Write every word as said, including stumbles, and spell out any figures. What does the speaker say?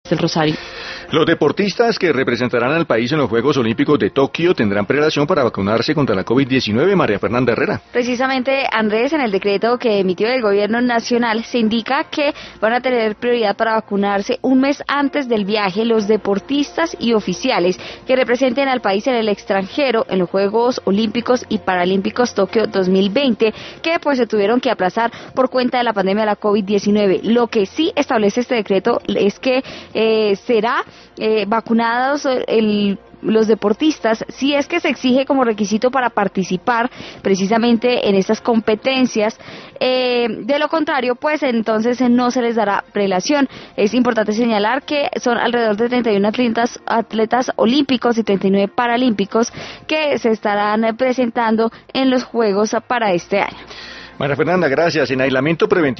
del Rosario. Los deportistas que representarán al país en los Juegos Olímpicos de Tokio tendrán prelación para vacunarse contra la COVID diecinueve, María Fernanda Herrera. Precisamente, Andrés, en el decreto que emitió el gobierno nacional se indica que van a tener prioridad para vacunarse un mes antes del viaje los deportistas y oficiales que representen al país en el extranjero en los Juegos Olímpicos y Paralímpicos Tokio dos mil veinte, que pues se tuvieron que aplazar por cuenta de la pandemia de la COVID diecinueve. Lo que sí establece este decreto es que eh, será eh, vacunados el los deportistas si es que se exige como requisito para participar precisamente en estas competencias. Eh, de lo contrario, pues entonces no se les dará prelación. Es importante señalar que son alrededor de treinta y uno atletas, atletas olímpicos y treinta y nueve paralímpicos que se estarán presentando en los Juegos para este año. María Fernanda, gracias. En aislamiento preventivo